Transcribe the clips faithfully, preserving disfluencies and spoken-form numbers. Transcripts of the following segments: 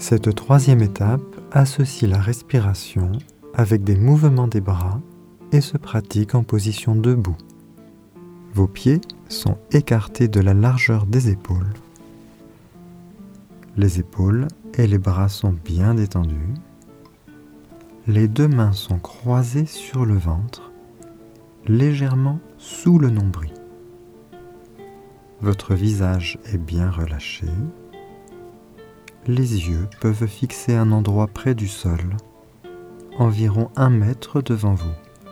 Cette troisième étape associe la respiration avec des mouvements des bras et se pratique en position debout. Vos pieds sont écartés de la largeur des épaules. Les épaules et les bras sont bien détendus. Les deux mains sont croisées sur le ventre, légèrement sous le nombril. Votre visage est bien relâché. Les yeux peuvent fixer un endroit près du sol, environ un mètre devant vous.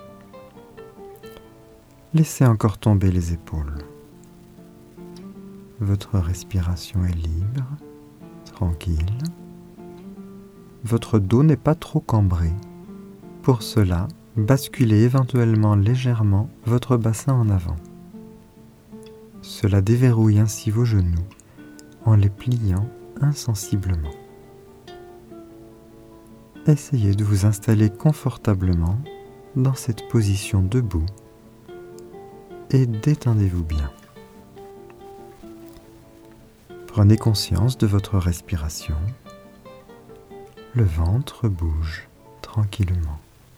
Laissez encore tomber les épaules. Votre respiration est libre, tranquille. Votre dos n'est pas trop cambré. Pour cela, basculez éventuellement légèrement votre bassin en avant. Cela déverrouille ainsi vos genoux en les pliant insensiblement. Essayez de vous installer confortablement dans cette position debout et détendez-vous bien. Prenez conscience de votre respiration. Le ventre bouge tranquillement.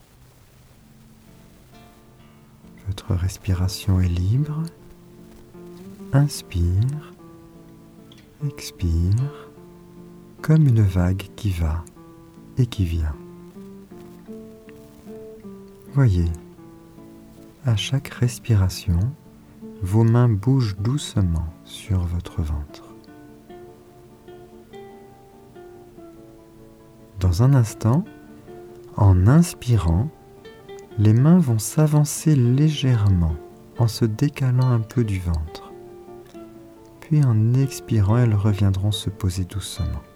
Votre respiration est libre. Inspire, expire, comme une vague qui va et qui vient. Voyez, à chaque respiration, vos mains bougent doucement sur votre ventre. Dans un instant, en inspirant, les mains vont s'avancer légèrement en se décalant un peu du ventre. Puis en expirant, elles reviendront se poser doucement.